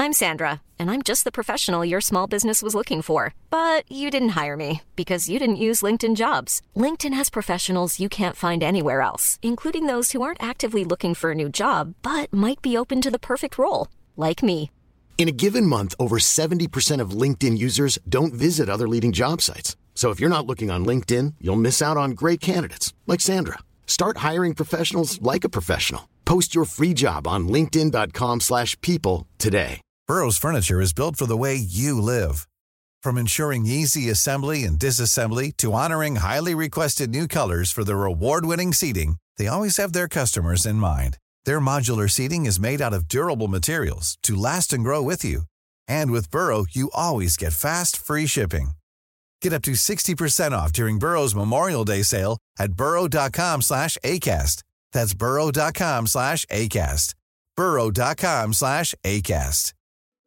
I'm Sandra, and I'm just the professional your small business was looking for. But you didn't hire me because you didn't use LinkedIn Jobs. LinkedIn has professionals you can't find anywhere else, including those who aren't actively looking for a new job, but might be open to the perfect role, like me. In a given month, over 70% of LinkedIn users don't visit other leading job sites. So if you're not looking on LinkedIn, you'll miss out on great candidates like Sandra. Start hiring professionals like a professional. Post your free job on linkedin.com/people today. Burrow's furniture is built for the way you live. From ensuring easy assembly and disassembly to honoring highly requested new colors for their award-winning seating, they always have their customers in mind. Their modular seating is made out of durable materials to last and grow with you. And with Burrow, you always get fast, free shipping. Get up to 60% off during Burrow's Memorial Day sale at burrow.com/ACAST. That's burrow.com/ACAST. burrow.com/ACAST.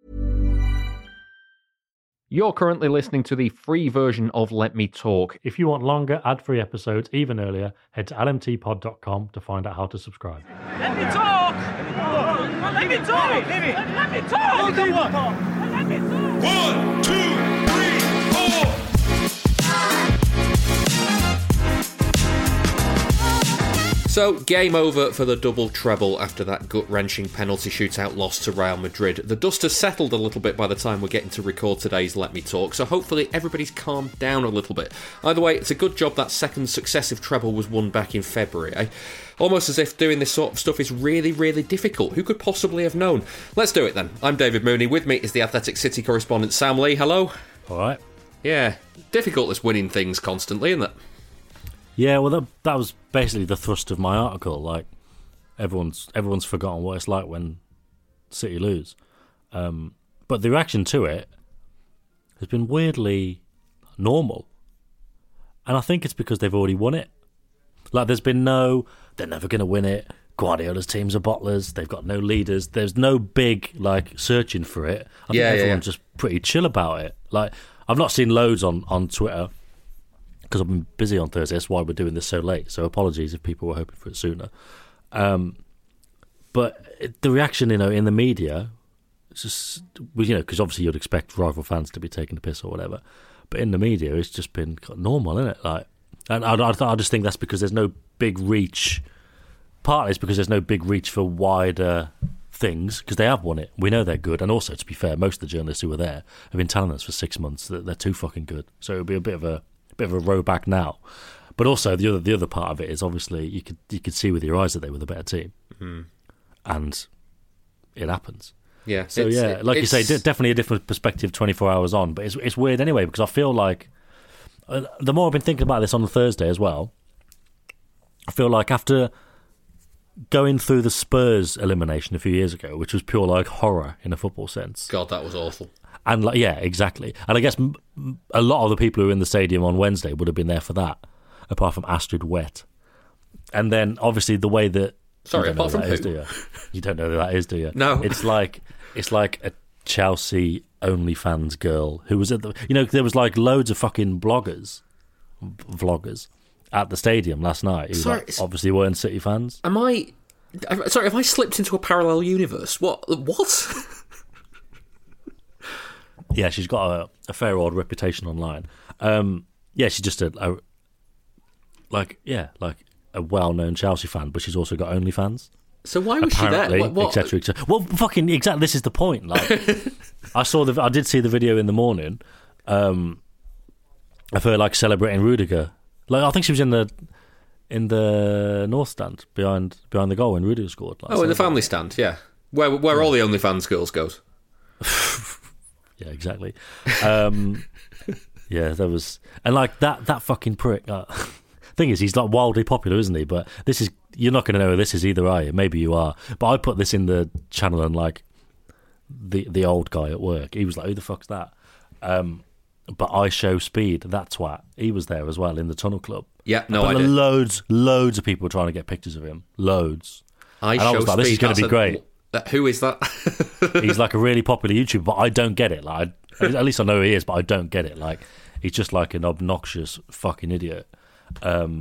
You're currently listening to the free version of Let Me Talk. If you want longer, ad-free episodes even earlier, head to lmtpod.com to find out how to subscribe. Let me talk! Let me talk! Let me talk! Let me talk! 1, 2, 3, 4. So, game over for the double treble after that gut-wrenching penalty shootout loss to Real Madrid. The dust has settled a little bit by the time we're getting to record today's Let Me Talk, so hopefully everybody's calmed down a little bit. Either way, it's a good job that second successive treble was won back in February, eh? Almost as if doing this sort of stuff is really, really difficult. Who could possibly have known? Let's do it then. I'm David Mooney. With me is the Athletic City correspondent Sam Lee. Hello. All right. Yeah, difficult this winning things constantly, isn't it? Yeah, well, that was basically the thrust of my article. Like, everyone's forgotten what it's like when City lose. But the reaction to it has been weirdly normal. And I think it's because they've already won it. Like, there's been they're never going to win it. Guardiola's teams are bottlers. They've got no leaders. There's no big, searching for it. I think everyone's just pretty chill about it. Like, I've not seen loads on Twitter, because I've been busy on Thursday. That's why we're doing this so late. So apologies if people were hoping for it sooner. But the reaction, in the media, it's just, because obviously you'd expect rival fans to be taking the piss or whatever. But in the media, it's just been normal, isn't it? And I just think that's because there's no big reach. Partly it's because there's no big reach for wider things, because they have won it. We know they're good. And also, to be fair, most of the journalists who were there have been telling us for 6 months that they're too fucking good. So it'll be a bit of a row back now. But also the other part of it is obviously you could see with your eyes that they were the better team. Mm. And it happens. Yeah. So like you say, definitely a different perspective 24 hours on, but it's weird anyway, because I feel like the more I've been thinking about this on Thursday as well, I feel like after going through the Spurs elimination a few years ago, which was pure horror in a football sense. God, that was awful. And yeah, exactly. And I guess a lot of the people who were in the stadium on Wednesday would have been there for that, apart from Astrid Wet. And then obviously the way that... Sorry, apart from who? Do you? You don't know who that is, do you? No. It's like a Chelsea OnlyFans girl who was at the... there was loads of fucking vloggers at the stadium last night who obviously weren't City fans. Have I slipped into a parallel universe? What? Yeah, she's got a fair old reputation online. She's just a well-known Chelsea fan, but she's also got OnlyFans. So why was she there? What? Et cetera. Well, fucking exactly. This is the point. I did see the video in the morning of her celebrating Rudiger. I think she was in the north stand behind the goal when Rudiger scored. In the family stand, yeah, where all the OnlyFans girls goes. Yeah, exactly. Yeah, there was, and that fucking prick. Thing is, he's wildly popular, isn't he? But you're not going to know who this is either, are you? Maybe you are. But I put this in the channel, and the old guy at work, he was like, "Who the fuck's that?" But I Show Speed, that's what he was there as well in the Tunnel Club. Yeah, no, I did. Loads of people were trying to get pictures of him. Loads. I was like, this is going to be great. Who is that? He's a really popular YouTuber, but I don't get it. At least I know who he is, but I don't get it. He's just an obnoxious fucking idiot.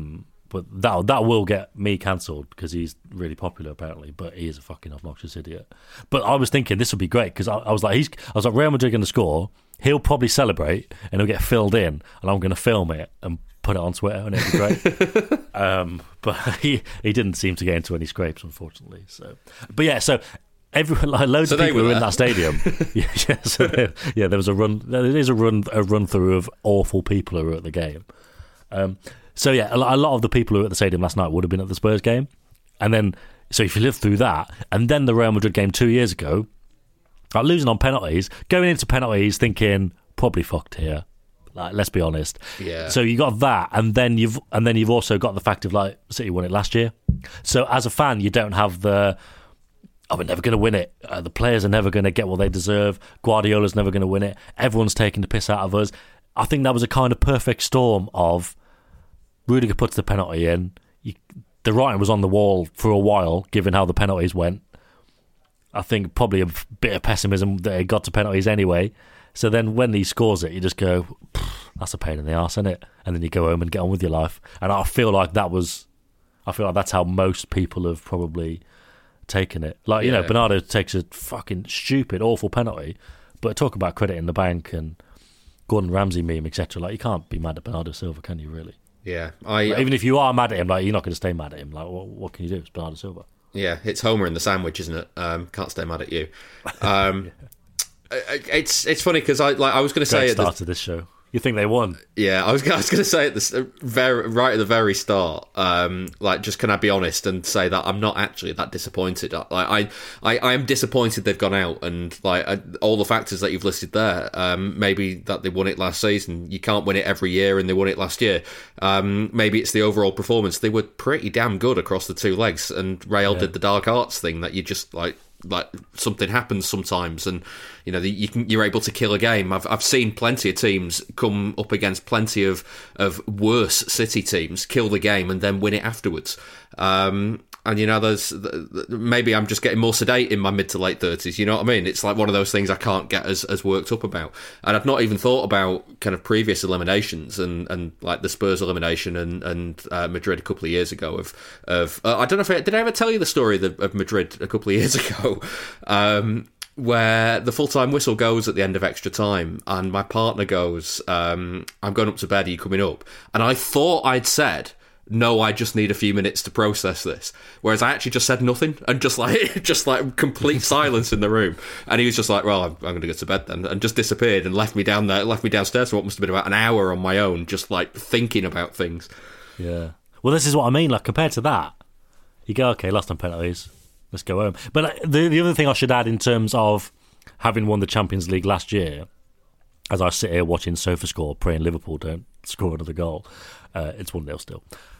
But that will get me cancelled because he's really popular apparently. But he is a fucking obnoxious idiot. But I was thinking this would be great because I was like, Real Madrid going to score. He'll probably celebrate and he'll get filled in, and I'm going to film it and put it on Twitter, and it'll be great. But he didn't seem to get into any scrapes, unfortunately. So, but yeah, so. Loads of people were in that stadium. There was a run. There is a run through of awful people who were at the game. So yeah, a lot of the people who were at the stadium last night would have been at the Spurs game, and then so if you live through that, and then the Real Madrid game 2 years ago, like losing on penalties, going into penalties, thinking probably fucked here. Like, let's be honest. Yeah. So you got that, and then you've also got the fact of like City won it last year. So as a fan, you don't have the we're never going to win it. The players are never going to get what they deserve. Guardiola's never going to win it. Everyone's taking the piss out of us. I think that was a kind of perfect storm of Rudiger puts the penalty in. The writing was on the wall for a while, given how the penalties went. I think probably a bit of pessimism that it got to penalties anyway. So then when he scores it, you just go, that's a pain in the arse, isn't it? And then you go home and get on with your life. And I feel like that's how most people have probably taken it. Like, you know, Bernardo takes a fucking stupid, awful penalty, but talk about credit in the bank and Gordon Ramsay meme, etc. Like, you can't be mad at Bernardo Silva, can you, really? Yeah. Like, even if you are mad at him, like, you're not going to stay mad at him. Like, what can you do? It's Bernardo Silva. Yeah, it's Homer in the sandwich, isn't it? Can't stay mad at you. It's funny because I was going to say at the start of this show. You think they won? Yeah, I was going to say at the right at the very start. Just can I be honest and say that I'm not actually that disappointed. I am disappointed they've gone out, and all the factors that you've listed there. Maybe that they won it last season. You can't win it every year, and they won it last year. Maybe it's the overall performance. They were pretty damn good across the two legs, and Real did the dark arts thing that you just like something happens sometimes, and you know you're able to kill a game. I've seen plenty of teams come up against plenty of worse City teams, kill the game, and then win it afterwards. And you know, there's maybe I'm just getting more sedate in my mid to late 30s. You know what I mean? It's like one of those things I can't get as worked up about. And I've not even thought about kind of previous eliminations and like the Spurs elimination and Madrid a couple of years ago. Of I don't know if did I ever tell you the story of Madrid a couple of years ago, where the full-time whistle goes at the end of extra time, and my partner goes, "I'm going up to bed. Are you coming up?" And I thought I'd said, "No, I just need a few minutes to process this." Whereas I actually just said nothing and just like complete silence in the room. And he was just like, "Well, I'm going to go to bed then," and just disappeared and left me downstairs for what must have been about an hour on my own, just like thinking about things. Yeah. Well, this is what I mean. Like, compared to that, you go, okay, lost on penalties, let's go home. But the other thing I should add in terms of having won the Champions League last year, as I sit here watching SofaScore, praying Liverpool don't score another goal, it's 1-0 still.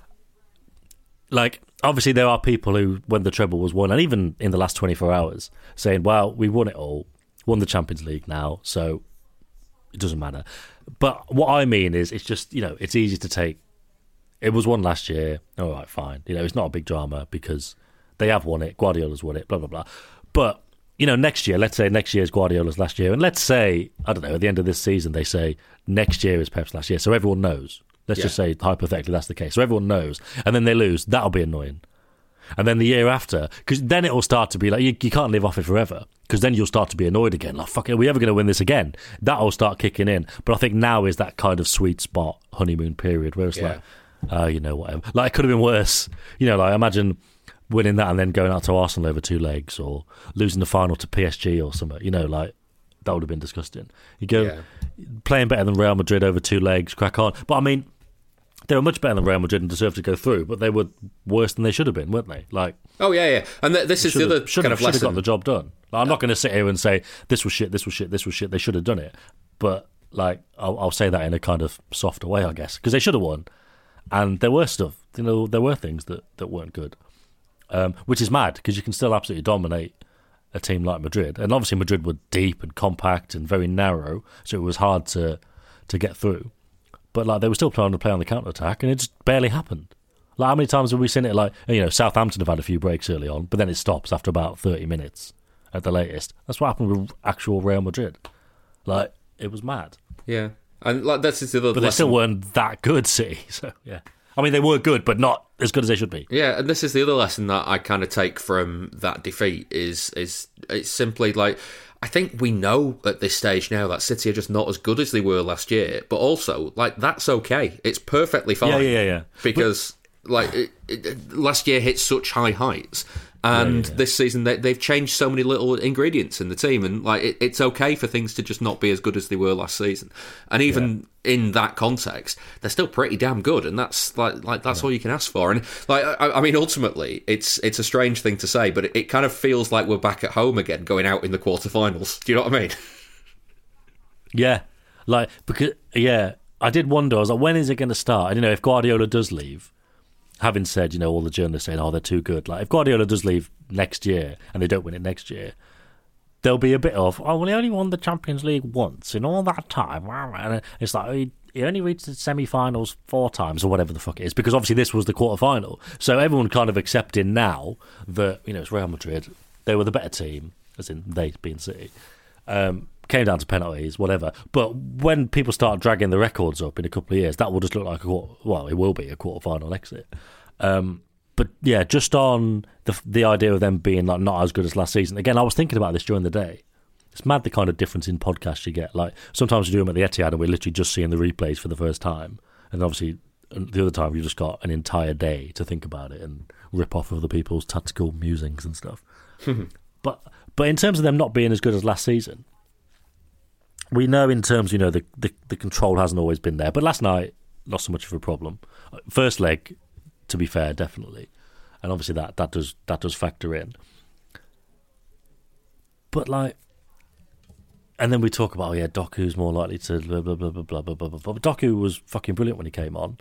Like, obviously there are people who, when the treble was won, and even in the last 24 hours, saying, well, we won it all, won the Champions League now, so it doesn't matter. But what I mean is, it's just, you know, it's easy to take, it was won last year, all right, fine. You know, it's not a big drama because they have won it, Guardiola's won it, blah, blah, blah. But, you know, next year, let's say next year's Guardiola's last year, and let's say, I don't know, at the end of this season, they say next year is Pep's last year, so everyone knows. Let's just say, hypothetically, that's the case. So everyone knows. And then they lose. That'll be annoying. And then the year after, because then it'll start to be like, you can't live off it forever. Because then you'll start to be annoyed again. Like, fuck it, are we ever going to win this again? That'll start kicking in. But I think now is that kind of sweet spot, honeymoon period, where it's like, you know, whatever. Like, it could have been worse. You know, like, imagine winning that and then going out to Arsenal over 2 legs, or losing the final to PSG or something. You know, like, that would have been disgusting. You go playing better than Real Madrid over 2 legs, crack on. But I mean, they were much better than Real Madrid and deserved to go through, but they were worse than they should have been, weren't they? Like, oh yeah. And this is the other kind of lesson. Should have got the job done. Like, I'm not going to sit here and say this was shit, this was shit, this was shit. They should have done it, but like I'll say that in a kind of softer way, I guess, because they should have won. And there were stuff, you know, there were things that weren't good, which is mad because you can still absolutely dominate a team like Madrid, and obviously Madrid were deep and compact and very narrow, so it was hard to get through. But like, they were still trying to play on the counter-attack, and it just barely happened. Like, how many times have we seen it? Like, you know, Southampton have had a few breaks early on, but then it stops after about 30 minutes at the latest. That's what happened with actual Real Madrid. Like, it was mad. Yeah, and like that's the other. But they still weren't that good, City. So yeah, I mean, they were good, but not as good as they should be. Yeah, and this is the other lesson that I kind of take from that defeat is it's simply like, I think we know at this stage now that City are just not as good as they were last year, but also, like, that's okay. It's perfectly fine. Yeah. Because, last year hit such high heights, and this season they've changed so many little ingredients in the team, and like it's okay for things to just not be as good as they were last season. And even in that context, they're still pretty damn good, and that's that's all you can ask for. And I mean, ultimately, it's a strange thing to say, but it kind of feels like we're back at home again, going out in the quarterfinals. Do you know what I mean? Yeah, I did wonder. I was like, when is it going to start? And if Guardiola does leave. Having said, all the journalists saying, they're too good. Like, if Guardiola does leave next year and they don't win it next year, there'll be a bit of, he only won the Champions League once in all that time. And it's like, he only reached the semi-finals 4 times or whatever the fuck it is, because obviously this was the quarter-final. So everyone kind of accepting now that, it's Real Madrid. They were the better team, as in they being City. Came down to penalties, whatever. But when people start dragging the records up in a couple of years, that will just look like it will be a quarter-final exit. But yeah, just on the idea of them being like not as good as last season. Again, I was thinking about this during the day. It's mad the kind of difference in podcasts you get. Like, sometimes you do them at the Etihad and we're literally just seeing the replays for the first time. And obviously, the other time you've just got an entire day to think about it and rip off other people's tactical musings and stuff. But in terms of them not being as good as last season, we know in terms, the control hasn't always been there. But last night, not so much of a problem. First leg, to be fair, definitely. And obviously that does factor in. But and then we talk about, Doku's more likely to blah, blah, blah, blah, blah, blah, blah, blah. But Doku was fucking brilliant when he came on.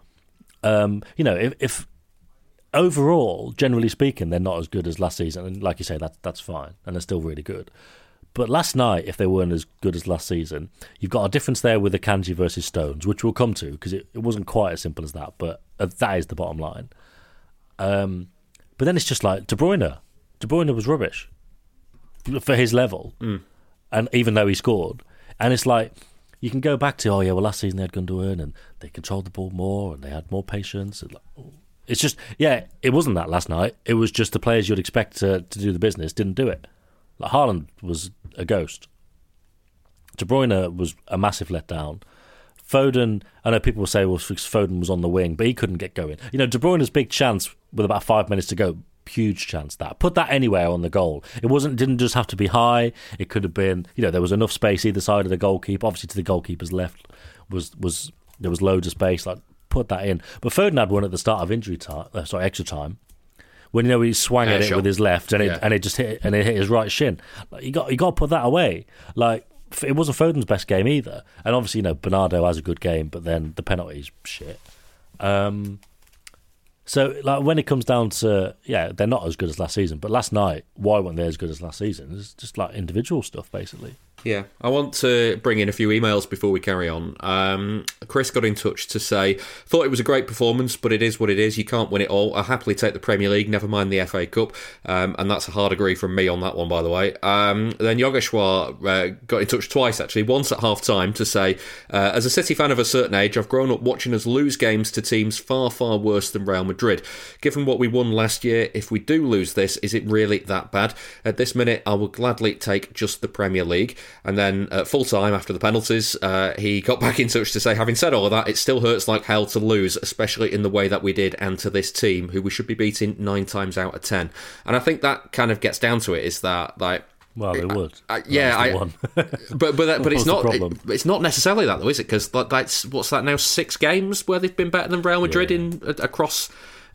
If overall, generally speaking, they're not as good as last season, and like you say, that's fine. And they're still really good. But last night, if they weren't as good as last season, you've got a difference there with the Akanji versus Stones, which we'll come to, because it wasn't quite as simple as that, but that is the bottom line. But then it's just like De Bruyne. De Bruyne was rubbish for his level, and even though he scored. And it's like, you can go back to, last season they had Gundogan, and they controlled the ball more, and they had more patience. And it's just, it wasn't that last night. It was just the players you'd expect to do the business didn't do it. Like, Haaland was a ghost. De Bruyne was a massive letdown. Foden, I know people will say, Foden was on the wing, but he couldn't get going. De Bruyne's big chance with about 5 minutes to go, huge chance that. Put that anywhere on the goal. Didn't just have to be high. It could have been, there was enough space either side of the goalkeeper. Obviously, to the goalkeeper's left there was loads of space. Like, put that in. But Foden had one at the start of extra time. When he swung at it with his left and it just hit his right shin. Like, you got to put that away. Like, it wasn't Foden's best game either. And obviously, Bernardo has a good game, but then the penalty's shit. So, like, when it comes down to, they're not as good as last season. But last night, why weren't they as good as last season? It's just like individual stuff, basically. Yeah, I want to bring in a few emails before we carry on. Chris got in touch to say, thought it was a great performance, but it is what it is. You can't win it all. I'll happily take the Premier League, never mind the FA Cup. And that's a hard agree from me on that one, by the way. Then Yogeshwar got in touch twice, actually. Once at half-time to say, as a City fan of a certain age, I've grown up watching us lose games to teams far, far worse than Real Madrid. Given what we won last year, if we do lose this, is it really that bad? At this minute, I will gladly take just the Premier League. And then at full time after the penalties, he got back in touch to say, having said all of that, it still hurts like hell to lose, especially in the way that we did, and to this team, who we should be beating 9 times out of 10. And I think that kind of gets down to it, is that, like... Well, they would. but it's not. It's not necessarily that, though, is it? Because that's what's that now? 6 games where they've been better than Real Madrid across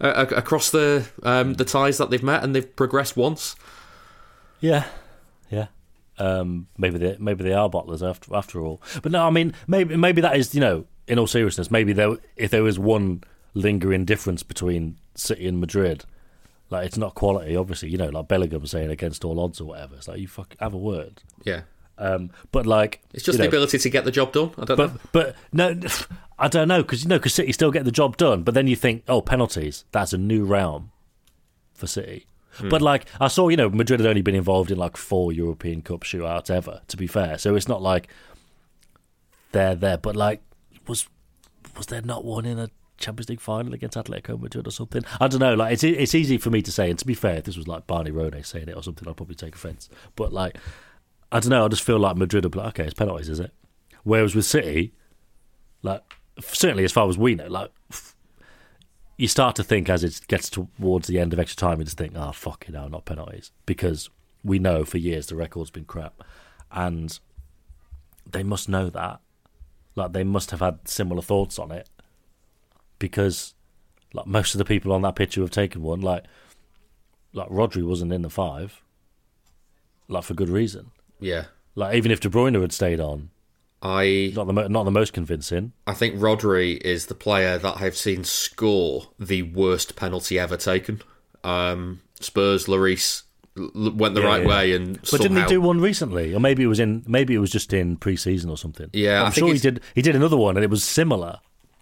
the ties that they've met, and they've progressed once. Yeah. Maybe they are bottlers after all. But no, I mean, maybe that is, in all seriousness, maybe if there was one lingering difference between City and Madrid, like, it's not quality, obviously, like Bellingham saying against all odds or whatever. It's like, you have a word. Yeah. But like, it's just the ability to get the job done. I don't know. But no, I don't know, because City still get the job done. But then you think, penalties, that's a new realm for City. But like, I saw, Madrid had only been involved in like 4 European Cup shootouts ever, to be fair. So it's not like they're there. But like, was there not one in a Champions League final against Atletico Madrid or something. I don't know. Like it's easy for me to say, and to be fair, if this was like Barney Rode saying it or something, I'd probably take offence. But like, I don't know. I just feel like Madrid will be like, okay, it's penalties, is it? Whereas with City, like certainly as far as we know, like you start to think as it gets towards the end of extra time, you just think, oh fuck it, no, not penalties, because we know for years the record's been crap, and they must know that. Like they must have had similar thoughts on it, because like most of the people on that pitch who have taken one, like Rodri wasn't in the 5, like for good reason. Yeah. Like even if De Bruyne had stayed on, not the most convincing. I think Rodri is the player that I've seen score the worst penalty ever taken. Spurs, Lloris went the right way, and but didn't he do one recently? Or maybe it was just in pre-season or something. Yeah, I'm sure he did. He did another one, and it was similar.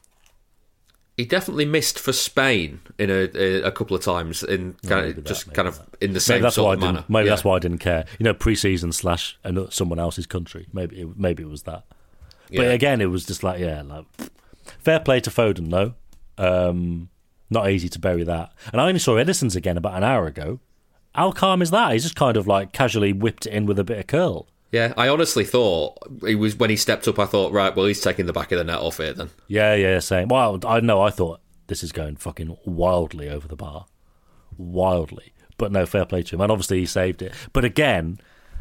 He definitely missed for Spain in a couple of times in in the same sort of manner. Maybe that's why I didn't care. Pre-season / someone else's country. Maybe it was that. Yeah. But again, it was just like fair play to Foden though. Not easy to bury that. And I only saw Edison's again about an hour ago. How calm is that? He's just kind of like casually whipped it in with a bit of curl. Yeah, I honestly thought when he stepped up, I thought, right, well, he's taking the back of the net off it then. Yeah, same. Well, I thought this is going fucking wildly over the bar. Wildly. But no, fair play to him. And obviously he saved it. But again,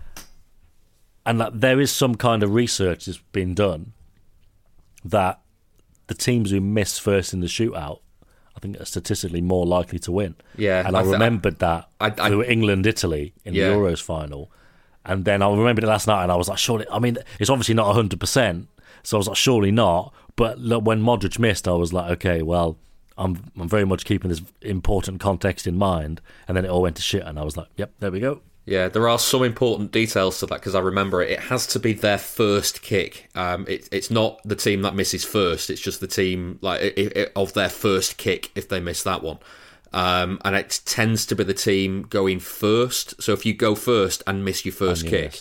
and that there is some kind of research that's been done that the teams who miss first in the shootout, I think, are statistically more likely to win. Yeah. And I remembered that through England-Italy in the Euros final. And then I remembered it last night, and I was like, surely... I mean, it's obviously not 100%, so I was like, surely not. But look, when Modric missed, I was like, okay, well, I'm very much keeping this important context in mind. And then it all went to shit, and I was like, yep, there we go. Yeah, there are some important details to that, because I remember it has to be their first kick. It's not the team that misses first, it's just the team of their first kick if they miss that one. And it tends to be the team going first. So if you go first and miss your first kick,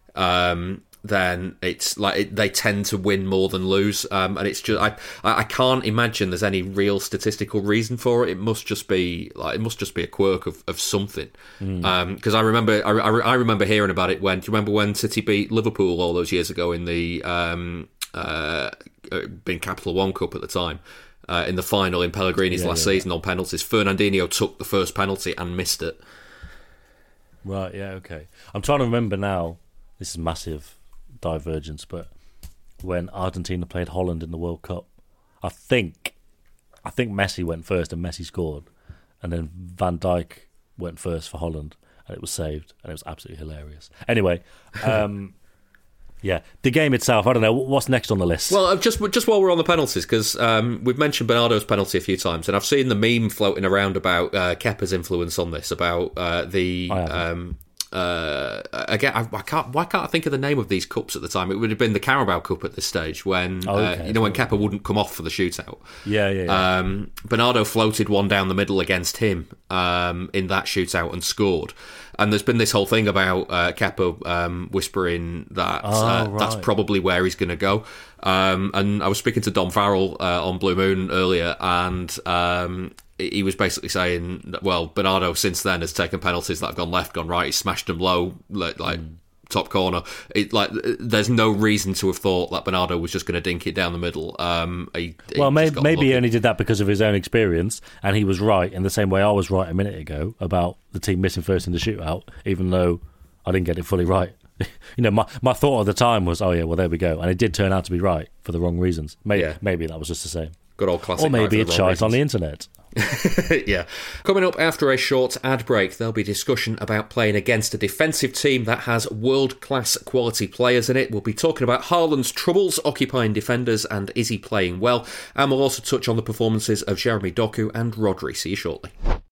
then it's like they tend to win more than lose. And it's just I can't imagine there's any real statistical reason for it. It must just be a quirk of something. Because I remember hearing about it when. Do you remember when City beat Liverpool all those years ago in the being Capital One Cup at the time? In the final in Pellegrini's last season on penalties, Fernandinho took the first penalty and missed it. Right, yeah, okay. I'm trying to remember now. This is massive divergence, but when Argentina played Holland in the World Cup, I think Messi went first and Messi scored, and then Van Dijk went first for Holland, and it was saved, and it was absolutely hilarious. Anyway, yeah, the game itself, I don't know, what's next on the list? Well, just while we're on the penalties, because we've mentioned Bernardo's penalty a few times, and I've seen the meme floating around about Kepa's influence on this, about again, why can't I think of the name of these cups at the time? It would have been the Carabao Cup at this stage when when Kepa wouldn't come off for the shootout. Yeah. Bernardo floated one down the middle against him in that shootout and scored. And there's been this whole thing about Kepa whispering that that's probably where he's going to go. And I was speaking to Dom Farrell on Blue Moon earlier, and he was basically saying that, well, Bernardo since then has taken penalties that have gone left, gone right. He smashed them low, like top corner. There's no reason to have thought that Bernardo was just going to dink it down the middle. Maybe he only did that because of his own experience, and he was right in the same way I was right a minute ago about the team missing first in the shootout, even though I didn't get it fully right. My thought at the time was, oh yeah, well there we go, and it did turn out to be right for the wrong reasons. Maybe that was just the same. Good old classic. Or maybe it's shite on the internet. Yeah. Coming up after a short ad break, there'll be discussion about playing against a defensive team that has world-class quality players in it. We'll be talking about Haaland's troubles occupying defenders and is he playing well? And we'll also touch on the performances of Jeremy Doku and Rodri. See you shortly.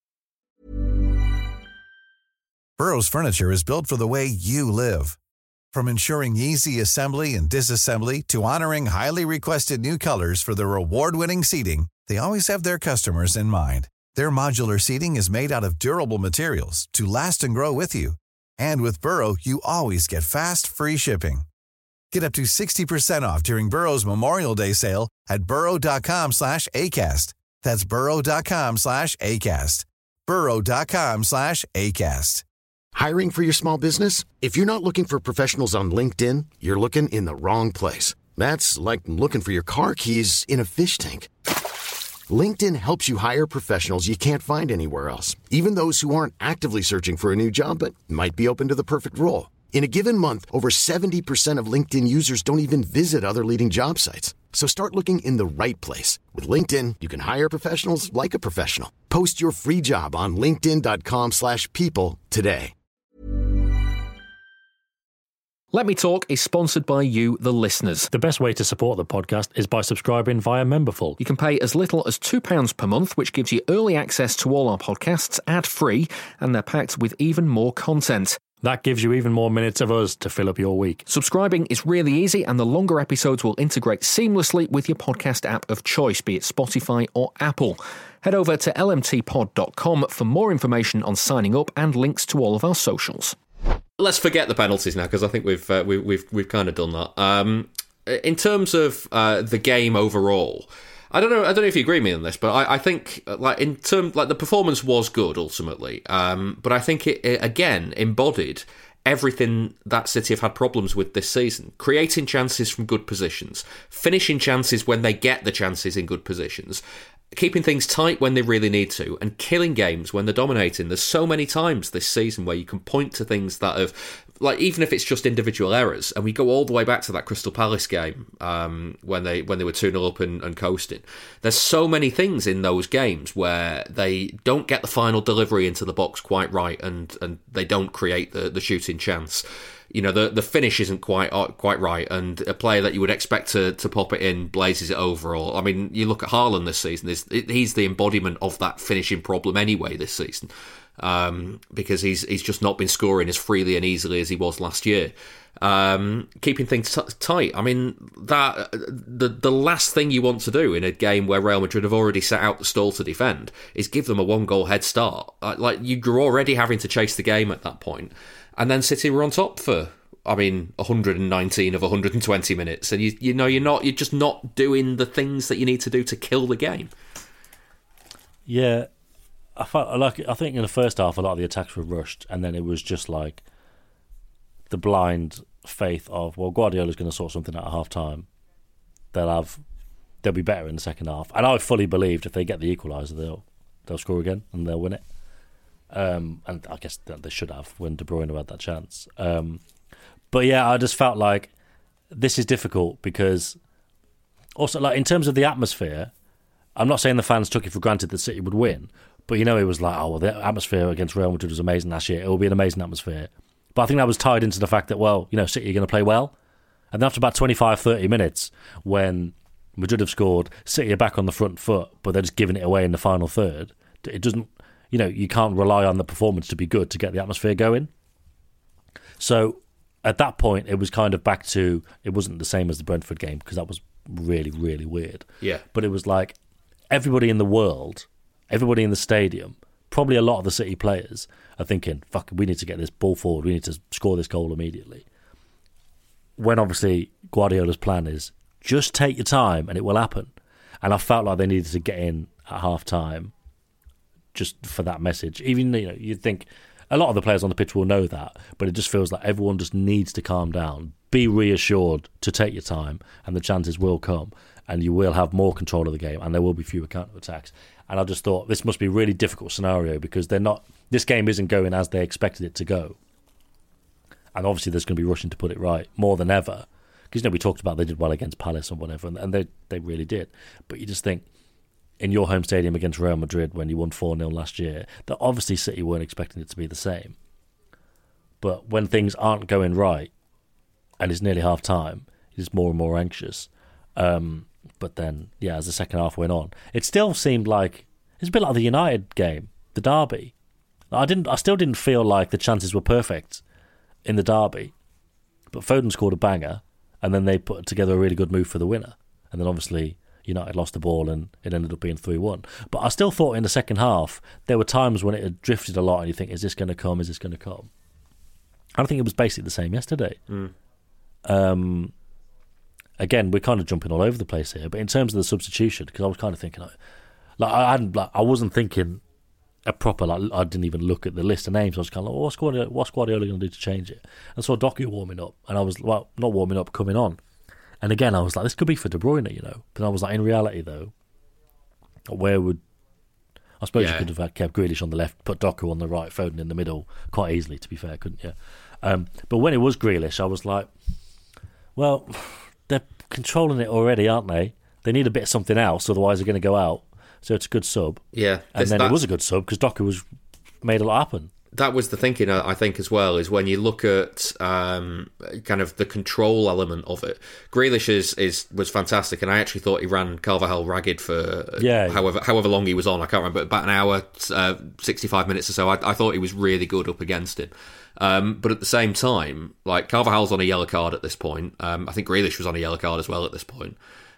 Burrow's furniture is built for the way you live. From ensuring easy assembly and disassembly to honoring highly requested new colors for their award-winning seating, they always have their customers in mind. Their modular seating is made out of durable materials to last and grow with you. And with Burrow, you always get fast, free shipping. Get up to 60% off during Burrow's Memorial Day sale at burrow.com/ACAST. That's burrow.com/ACAST. burrow.com/ACAST. Hiring for your small business? If you're not looking for professionals on LinkedIn, you're looking in the wrong place. That's like looking for your car keys in a fish tank. LinkedIn helps you hire professionals you can't find anywhere else, even those who aren't actively searching for a new job but might be open to the perfect role. In a given month, over 70% of LinkedIn users don't even visit other leading job sites. So start looking in the right place. With LinkedIn, you can hire professionals like a professional. Post your free job on linkedin.com/people today. Let Me Talk is sponsored by you, the listeners. The best way to support the podcast is by subscribing via Memberful. You can pay as little as £2 per month, which gives you early access to all our podcasts ad-free, and they're packed with even more content. That gives you even more minutes of us to fill up your week. Subscribing is really easy, and the longer episodes will integrate seamlessly with your podcast app of choice, be it Spotify or Apple. Head over to lmtpod.com for more information on signing up and links to all of our socials. Let's forget the penalties now, because I think we've kind of done that. In terms of the game overall, I don't know if you agree with me on this, but I think the performance was good ultimately. But I think it again embodied everything that City have had problems with this season. Creating chances from good positions, finishing chances when they get the chances in good positions, keeping things tight when they really need to, and killing games when they're dominating. There's so many times this season where you can point to things that have, like, even if it's just individual errors, and we go all the way back to that Crystal Palace game when they were 2-0 up and coasting. There's so many things in those games where they don't get the final delivery into the box quite right, and they don't create the shooting chance. You know, the finish isn't quite right, and a player that you would expect to pop it in blazes it over. Or, I mean, you look at Haaland this season, he's the embodiment of that finishing problem anyway this season, because he's just not been scoring as freely and easily as he was last year. Keeping things tight. I mean, that the last thing you want to do in a game where Real Madrid have already set out the stall to defend is give them a 1-goal head start. Like, you're already having to chase the game at that point. And then City were on top for, 119 of 120 minutes, and you're just not doing the things that you need to do to kill the game. Yeah, I think in the first half a lot of the attacks were rushed, and then it was just like the blind faith of, well, Guardiola's going to sort something out at half time. They'll be better in the second half, and I fully believed if they get the equaliser, they'll score again and they'll win it. And I guess they should have when De Bruyne had that chance. But yeah, I just felt like this is difficult because also, like, in terms of the atmosphere, I'm not saying the fans took it for granted that City would win, but it was like, oh, well, the atmosphere against Real Madrid was amazing last year. It will be an amazing atmosphere. But I think that was tied into the fact that, well, City are going to play well. And after about 25-30 minutes, when Madrid have scored, City are back on the front foot, but they're just giving it away in the final third. It doesn't... you can't rely on the performance to be good to get the atmosphere going. So at that point, it was kind of back to, it wasn't the same as the Brentford game because that was really, really weird. Yeah. But it was like everybody in the world, everybody in the stadium, probably a lot of the City players are thinking, fuck, we need to get this ball forward. We need to score this goal immediately. When obviously Guardiola's plan is just take your time and it will happen. And I felt like they needed to get in at half time just for that message. Even, you'd think a lot of the players on the pitch will know that, but it just feels like everyone just needs to calm down, be reassured to take your time, and the chances will come, and you will have more control of the game, and there will be fewer counter-attacks. And I just thought this must be a really difficult scenario because this game isn't going as they expected it to go. And obviously there's going to be rushing to put it right more than ever. Because, we talked about they did well against Palace or whatever, and they really did. But you just think, in your home stadium against Real Madrid when you won 4-0 last year, that obviously City weren't expecting it to be the same. But when things aren't going right, and it's nearly half-time, it's more and more anxious. But then, as the second half went on, it still seemed like, it's a bit like the United game, the derby. I still didn't feel like the chances were perfect in the derby. But Foden scored a banger, and then they put together a really good move for the winner. And then obviously United lost the ball and it ended up being 3-1. But I still thought in the second half, there were times when it had drifted a lot and you think, is this going to come? Is this going to come? I think it was basically the same yesterday. again, we're kind of jumping all over the place here, but in terms of the substitution, because I was kind of thinking, I wasn't thinking a proper, I didn't even look at the list of names. I was kind of like, what's Guardiola going to do to change it? And so Doku warming up, and I was, not warming up, coming on. And again, I was like, this could be for De Bruyne, But I was like, in reality, though, I suppose you could have kept Grealish on the left, put Doku on the right, Foden in the middle quite easily, to be fair, couldn't you? But when it was Grealish, I was like, well, they're controlling it already, aren't they? They need a bit of something else, otherwise they're going to go out. So it's a good sub. Yeah. And then it was a good sub because Doku made a lot happen. That was the thinking, I think, as well, is when you look at kind of the control element of it. Grealish was fantastic, and I actually thought he ran Carvajal ragged for however long he was on. I can't remember, about an hour, 65 minutes or so. I thought he was really good up against him. But at the same time, like, Carvajal's on a yellow card at this point. I think Grealish was on a yellow card as well at this point.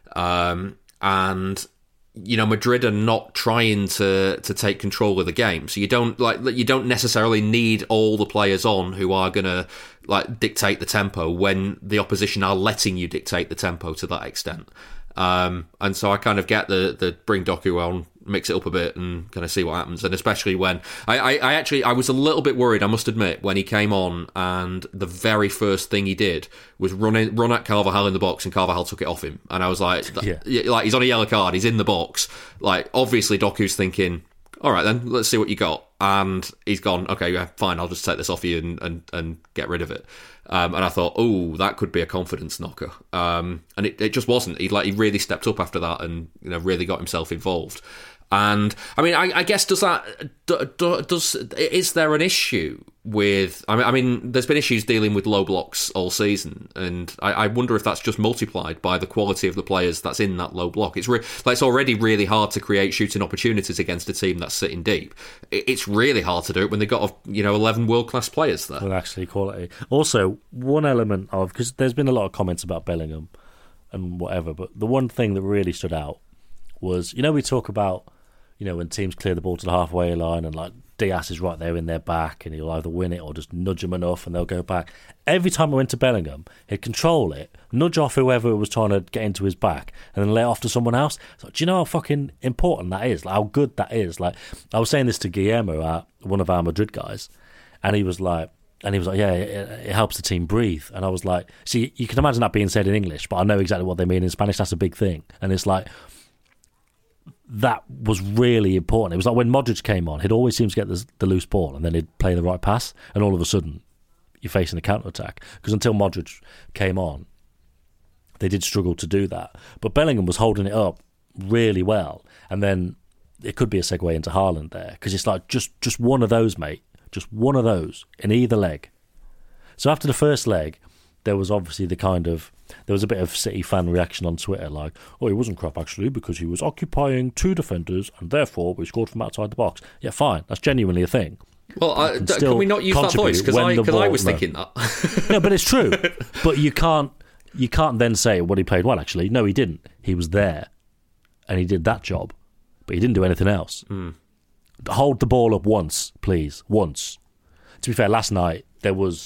And Madrid are not trying to take control of the game, so you don't necessarily need all the players on who are going to dictate the tempo when the opposition are letting you dictate the tempo to that extent. And so I kind of get the bring Doku on, mix it up a bit and kind of see what happens. And especially when I was a little bit worried, I must admit, when he came on and the very first thing he did was run at Carvajal in the box, and Carvajal took it off him. And I was like, he's on a yellow card, he's in the box. Like, obviously Doku's thinking, all right then, let's see what you got. And he's gone, okay, yeah, fine, I'll just take this off you and get rid of it. And I thought, oh, that could be a confidence knocker. And it just wasn't. He really stepped up after that and really got himself involved. And I mean, I guess is there an issue with? I mean, there's been issues dealing with low blocks all season, and I wonder if that's just multiplied by the quality of the players that's in that low block. It's already really hard to create shooting opportunities against a team that's sitting deep. It's really hard to do it when they've got 11 world class players there. Well, actually, quality. Also, one element of, because there's been a lot of comments about Bellingham and whatever, but the one thing that really stood out was, we talk about, when teams clear the ball to the halfway line and Diaz is right there in their back and he'll either win it or just nudge them enough and they'll go back. Every time I went to Bellingham, he'd control it, nudge off whoever was trying to get into his back and then lay it off to someone else. So, do you know how fucking important that is? How good that is? I was saying this to Guillermo, one of our Madrid guys, and he was like, yeah, it helps the team breathe. And I was like, see, you can imagine that being said in English, but I know exactly what they mean in Spanish. That's a big thing. And it's like, that was really important. It was like when Modric came on, he'd always seem to get the loose ball and then he'd play the right pass, and all of a sudden you're facing a counter-attack. Because until Modric came on, they did struggle to do that. But Bellingham was holding it up really well, and then it could be a segue into Haaland there, because it's like just one of those, mate. Just one of those in either leg. So after the first leg, there was obviously there was a bit of City fan reaction on Twitter, like, oh, he wasn't crap actually because he was occupying two defenders and therefore we scored from outside the box. Yeah, fine, that's genuinely a thing. Well, can we not use that voice? Because I was thinking that. No, but it's true. But you can't then say, well, he played well actually. No, he didn't. He was there and he did that job, but he didn't do anything else. Hold the ball up once, please. Once. To be fair, last night there was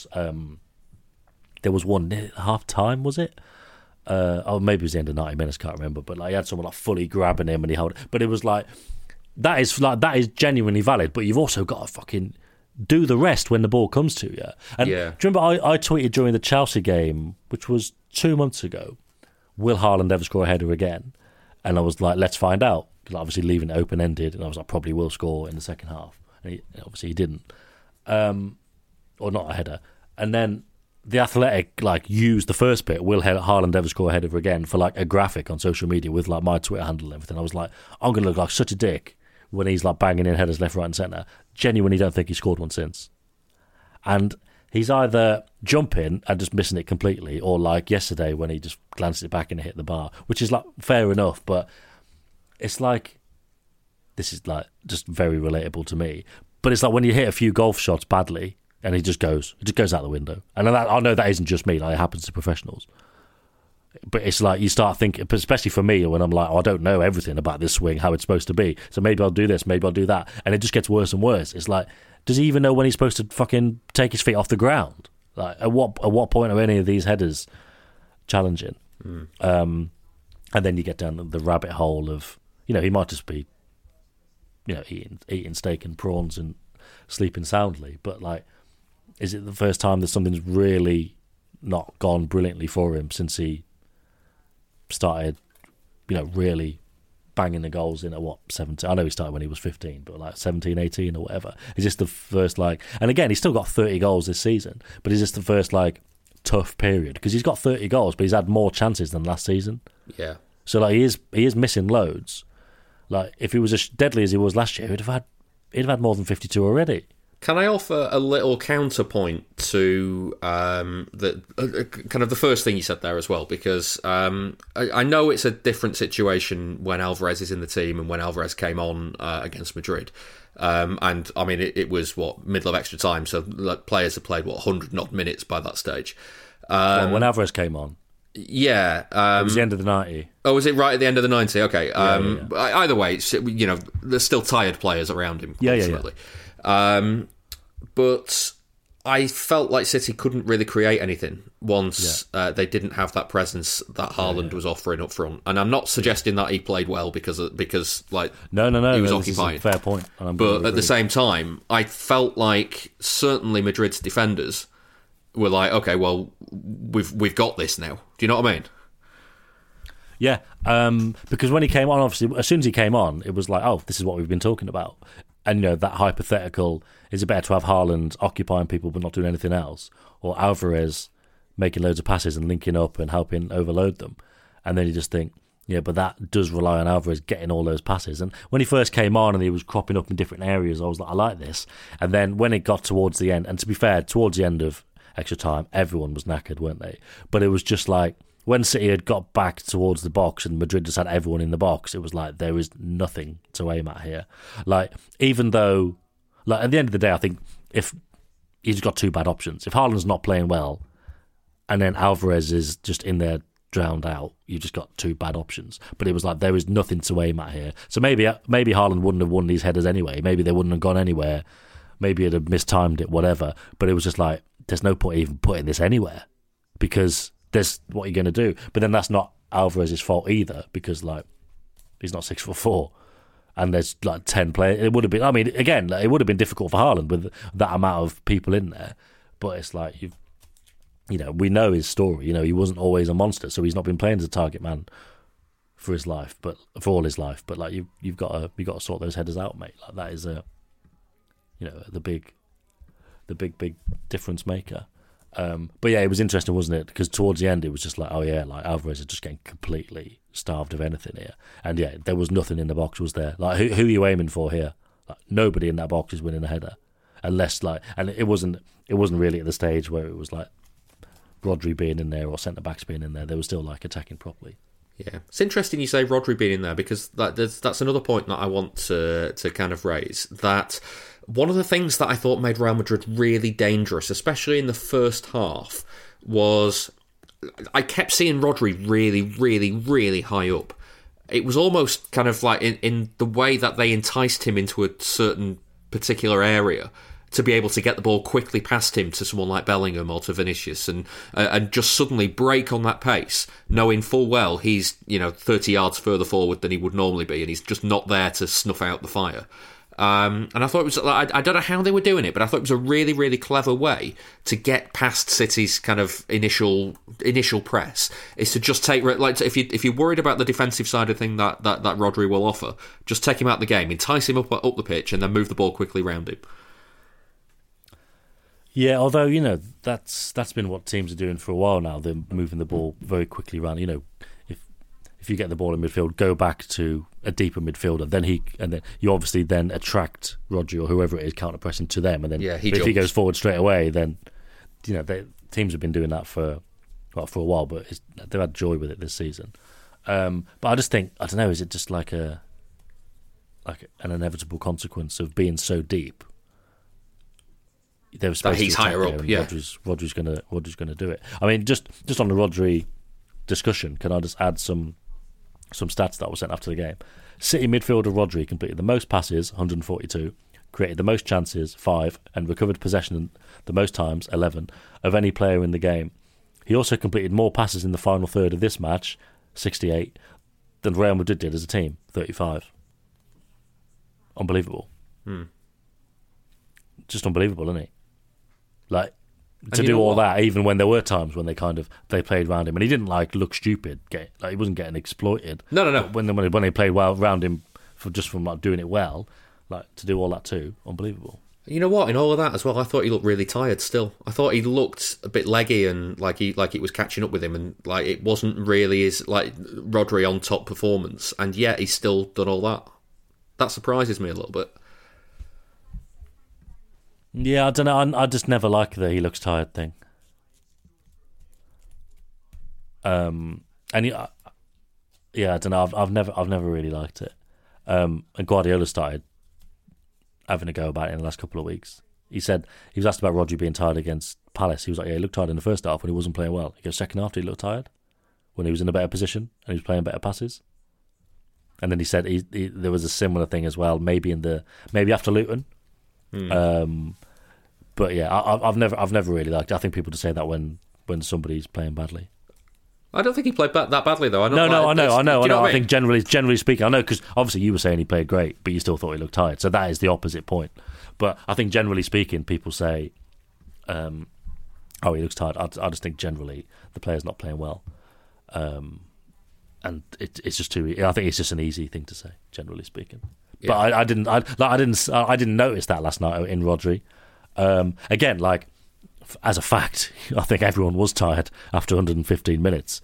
one half time, was it? Maybe it was the end of 90 minutes, can't remember. But he had someone fully grabbing him and he held it. But it was that is genuinely valid. But you've also got to fucking do the rest when the ball comes to you. And do you remember I tweeted during the Chelsea game, which was 2 months ago, will Haaland ever score a header again? And I was like, let's find out. Because obviously leaving it open-ended, and I was like, probably will score in the second half. And obviously he didn't. Or not a header. And then The Athletic used the first bit, will Haaland ever score a header again, for a graphic on social media with my Twitter handle and everything. I was like, I'm going to look like such a dick when he's banging in headers left, right and centre. Genuinely don't think he's scored one since. And he's either jumping and just missing it completely, or yesterday when he just glanced it back and it hit the bar, which is fair enough, but it's this is just very relatable to me. But it's when you hit a few golf shots badly and it just goes out the window. And I know that isn't just me, it happens to professionals. But it's you start thinking, but especially for me, when I'm I don't know everything about this swing, how it's supposed to be. So maybe I'll do this, maybe I'll do that. And it just gets worse and worse. It's does he even know when he's supposed to fucking take his feet off the ground? At what point are any of these headers challenging? And then you get down the rabbit hole of, he might just be, eating steak and prawns and sleeping soundly. But, is it the first time that something's really not gone brilliantly for him since he started, really banging the goals in at 17? I know he started when he was 15, but 17, 18 or whatever. Is this the first and again, he's still got 30 goals this season, but is this the first tough period? Because he's got 30 goals, but he's had more chances than last season. Yeah. So he is missing loads. If he was as deadly as he was last year, he'd have had more than 52 already. Can I offer a little counterpoint to the kind of the first thing you said there as well? Because I know it's a different situation when Alvarez is in the team and when Alvarez came on against Madrid. And I mean, it was middle of extra time, so players had played 100 odd minutes by that stage. When Alvarez came on. Yeah. It was the end of the 90. Oh, was it right at the end of the 90? Okay. Yeah. Either way, there's still tired players around him ultimately. Yeah. But I felt like City couldn't really create anything once they didn't have that presence that Haaland was offering up front. And I'm not suggesting that he played well because no, he was occupying. Fair point. But at the same time, I felt like certainly Madrid's defenders were like, okay, well, we've got this now. Do you know what I mean? Yeah, because when he came on, obviously, as soon as he came on, it was like, oh, this is what we've been talking about. And, that hypothetical, is it better to have Haaland occupying people but not doing anything else? Or Alvarez making loads of passes and linking up and helping overload them? And then you just think, yeah, but that does rely on Alvarez getting all those passes. And when he first came on and he was cropping up in different areas, I was like, I like this. And then when it got towards the end, and to be fair, towards the end of extra time, everyone was knackered, weren't they? But it was just when City had got back towards the box and Madrid just had everyone in the box, it was there is nothing to aim at here. Even though, at the end of the day, I think if he's got two bad options. If Haaland's not playing well and then Alvarez is just in there drowned out, you've just got two bad options. But it was there is nothing to aim at here. So maybe Haaland wouldn't have won these headers anyway. Maybe they wouldn't have gone anywhere. Maybe it'd have mistimed it, whatever. But it was just there's no point even putting this anywhere because there's what you're going to do. But then that's not Alvarez's fault either because he's not 6'4", and there's 10 players. It would have been. I mean, again, it would have been difficult for Haaland with that amount of people in there. But it's we know his story. He wasn't always a monster, so he's not been playing as a target man for his life, but for all his life. But you've got to sort those headers out, mate. That is the big difference maker. But yeah, it was interesting, wasn't it? Because towards the end, it was just Alvarez is just getting completely starved of anything here. And yeah, there was nothing in the box, was there? Who are you aiming for here? Nobody in that box is winning a header, unless and it wasn't really at the stage where it was Rodri being in there or centre backs being in there. They were still attacking properly. Yeah, it's interesting you say Rodri being in there because that's another point that I want to kind of raise. That one of the things that I thought made Real Madrid really dangerous, especially in the first half, was I kept seeing Rodri really, really, really high up. It was almost kind of in the way that they enticed him into a certain particular area to be able to get the ball quickly past him to someone like Bellingham or to Vinicius and just suddenly break on that pace, knowing full well he's 30 yards further forward than he would normally be and he's just not there to snuff out the fire. And I thought it was, I don't know how they were doing it, but I thought it was a really, really clever way to get past City's kind of initial press, is to just take, if you're worried about the defensive side of thing that Rodri will offer, just take him out the game, entice him up the pitch and then move the ball quickly round him. Yeah, although, that's been what teams are doing for a while now. They're moving the ball very quickly around. If you get the ball in midfield, go back to a deeper midfielder, then you obviously then attract Rodri or whoever it is counter-pressing to them, and then if he goes forward straight away, then teams have been doing that for a while, but they've had joy with it this season. But I just think, I don't know, is it just like an inevitable consequence of being so deep? They were supposed that he's to higher up, yeah. Rodri's gonna do it. I mean, just on the Rodri discussion, can I just add some stats that were sent after the game? City midfielder Rodri completed the most passes, 142, created the most chances, 5, and recovered possession the most times, 11, of any player in the game. he also completed more passes in the final third of this match, 68, than Real Madrid did as a team, 35. Unbelievable. Just unbelievable, isn't he? Like, to do all that, even when there were times when they played around him, and he didn't look stupid. He wasn't getting exploited. No. But when they played well around him from doing it well, to do all that too, unbelievable. You know what? In all of that as well, I thought he looked really tired still. I thought he looked a bit leggy and like it was catching up with him, and it wasn't really his Rodri on top performance, and yet he's still done all that. That surprises me a little bit. Yeah, I don't know. I just never like the he looks tired thing. I don't know. I've never really liked it. And Guardiola started having a go about it in the last couple of weeks. He said he was asked about Rodri being tired against Palace. He was like, "Yeah, he looked tired in the first half when he wasn't playing well." He goes, "Second half, did he look tired when he was in a better position and he was playing better passes?" And then he said there was a similar thing as well, maybe after Luton. But yeah, I've never really liked it. I think people just say that when somebody's playing badly. I don't think he played that badly though. I know. I think generally speaking, I know, because obviously you were saying he played great, but you still thought he looked tired. So that is the opposite point. But I think generally speaking, people say, "Oh, he looks tired." I just think generally the player's not playing well, and it's just too. I think it's just an easy thing to say, generally speaking. Yeah. But I didn't notice that last night in Rodri. Again, as a fact, I think everyone was tired after 115 minutes.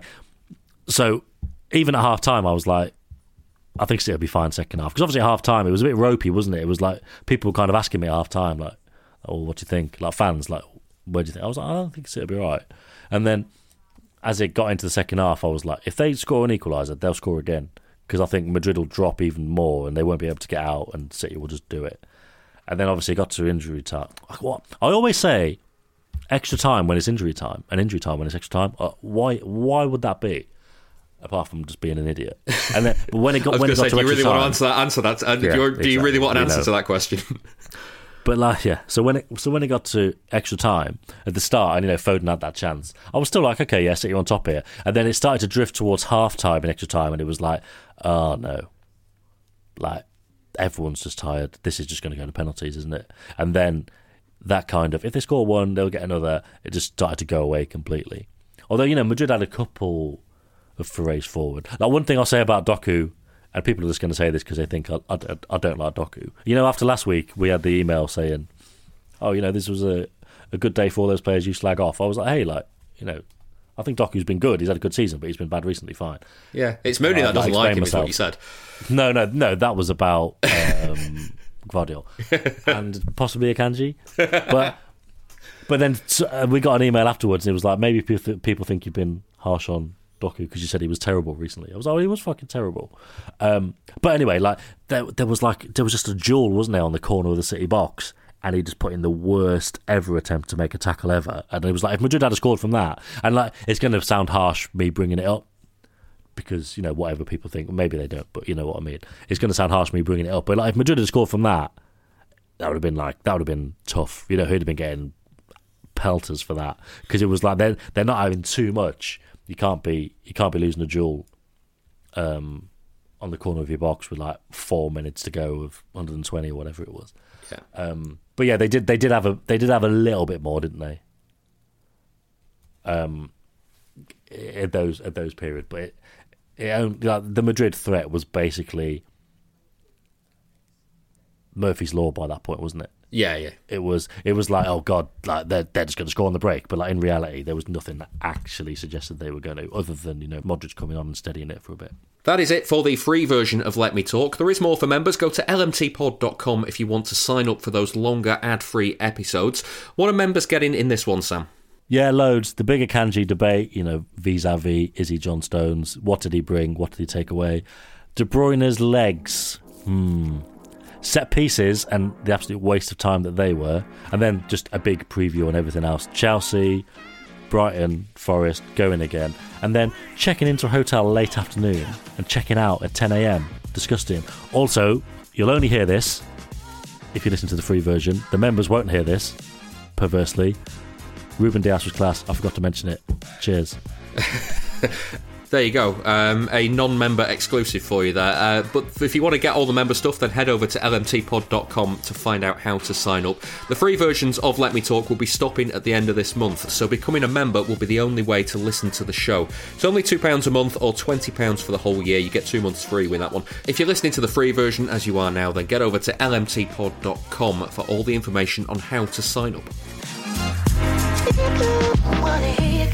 So even at half time, I was like, I think City will be fine second half. Because obviously at half time, it was a bit ropey, wasn't it? It was people kind of asking me at half time, "Oh, what do you think?" Fans, where do you think? I was like, I don't think City will be all right. And then as it got into the second half, I was like, if they score an equaliser, they'll score again. Because I think Madrid will drop even more and they won't be able to get out and City will just do it. And then obviously it got to injury time. What I always say, extra time when it's injury time, and injury time when it's extra time. Why would that be? Apart from just being an idiot. And then when it got to extra time, do you really want to answer that? Do you really want an answer to that question? But so when it got to extra time at the start, and Foden had that chance, I was still like, okay, yes, you're on top here. And then it started to drift towards half time and extra time, and it was like, oh no, everyone's just tired. This is just going to go to penalties, isn't it? And then that kind of, if they score one, they'll get another. It just started to go away completely. Although Madrid had a couple of forays forward. One thing I'll say about Doku. And people are just going to say this because they think I don't like Doku. After last week, we had the email saying, "Oh, this was a good day for all those players you slag off." I was like, "Hey, I think Doku's been good. He's had a good season, but he's been bad recently. Fine." Yeah, it's Mooney that doesn't like him, is what you said. No, that was about Gvardiol and possibly Akanji. But then we got an email afterwards, and it was like, maybe people think you've been harsh on Doku because you said he was terrible recently. I was like, he was fucking terrible. But anyway, there was just a duel, wasn't there, on the corner of the City box, and he just put in the worst ever attempt to make a tackle ever. And it was like, if Madrid had scored from that, and it's going to sound harsh me bringing it up because whatever people think, maybe they don't, but you know what I mean. It's going to sound harsh me bringing it up, but if Madrid had scored from that would have been tough. Who'd have been getting pelters for that, because it was like they're not having too much. You can't be losing a duel on the corner of your box with 4 minutes to go of 120 or whatever it was. Yeah. But yeah, they did have a little bit more, didn't they? At those periods, but the Madrid threat was basically Murphy's Law by that point, wasn't it? Yeah. It was like, oh god, they're just going to score on the break, but in reality, there was nothing that actually suggested they were going to, other than Modric coming on and steadying it for a bit. That is it for the free version of Let Me Talk. There is more for members. Go to lmtpod.com if you want to sign up for those longer ad-free episodes. What are members getting in this one, Sam? Yeah, loads. The bigger Akanji debate, vis-a-vis, is he John Stones? What did he bring? What did he take away? De Bruyne's legs. Set pieces and the absolute waste of time that they were, and then just a big preview on everything else. Chelsea, Brighton, Forest, going again, and then checking into a hotel late afternoon and checking out at 10 a.m. Disgusting. Also, you'll only hear this if you listen to the free version. The members won't hear this, perversely. Ruben Dias was class. I forgot to mention it. Cheers. There you go, a non-member exclusive for you there. But if you want to get all the member stuff, then head over to lmtpod.com to find out how to sign up. The free versions of Let Me Talk will be stopping at the end of this month, so becoming a member will be the only way to listen to the show. It's only £2 a month or £20 for the whole year. You get 2 months free with that one. If you're listening to the free version, as you are now, then get over to lmtpod.com for all the information on how to sign up.